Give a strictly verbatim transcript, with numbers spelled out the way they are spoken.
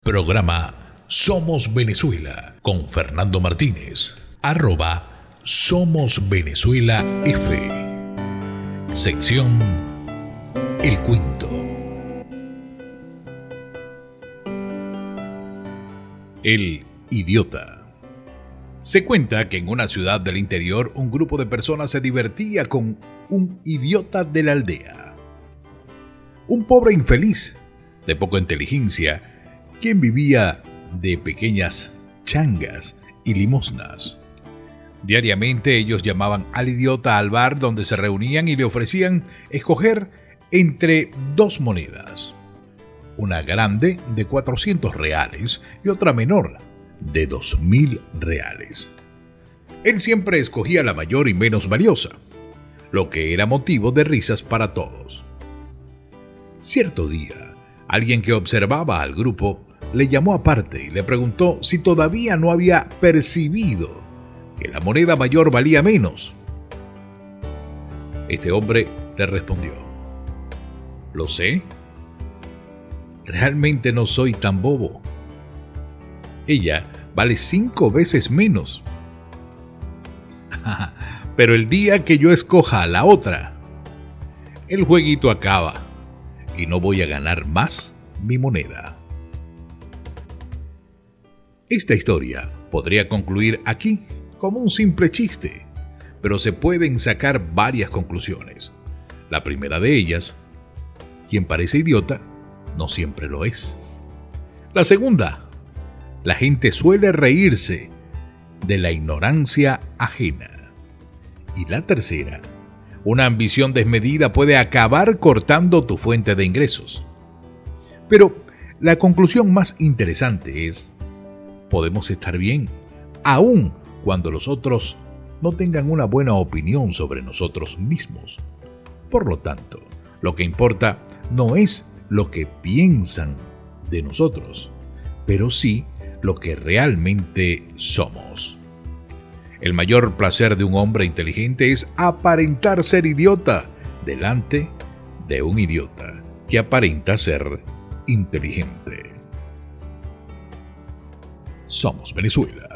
Programa Somos Venezuela con Fernando Martínez. Arroba Somos Venezuela F. Sección El Cuento. El idiota. Se cuenta que en una ciudad del interior un grupo de personas se divertía con un idiota de la aldea. Un pobre infeliz, de poca inteligencia, quien vivía de pequeñas changas y limosnas. Diariamente ellos llamaban al idiota al bar donde se reunían y le ofrecían escoger entre dos monedas, una grande de cuatrocientos reales y otra menor de dos mil reales. Él siempre escogía la mayor y menos valiosa, lo que era motivo de risas para todos. Cierto día, alguien que observaba al grupo le llamó aparte y le preguntó si todavía no había percibido que la moneda mayor valía menos. Este hombre le respondió: «Lo sé. Realmente no soy tan bobo. Ella vale cinco veces menos. Pero el día que yo escoja la otra, el jueguito acaba y no voy a ganar más mi moneda». Esta historia podría concluir aquí como un simple chiste, pero se pueden sacar varias conclusiones. La primera de ellas: quien parece idiota no siempre lo es. La segunda: la gente suele reírse de la ignorancia ajena. Y la tercera: una ambición desmedida puede acabar cortando tu fuente de ingresos. Pero la conclusión más interesante es: podemos estar bien, aun cuando los otros no tengan una buena opinión sobre nosotros mismos. Por lo tanto, lo que importa no es lo que piensan de nosotros, pero sí lo que realmente somos. El mayor placer de un hombre inteligente es aparentar ser idiota delante de un idiota que aparenta ser inteligente. Somos Venezuela.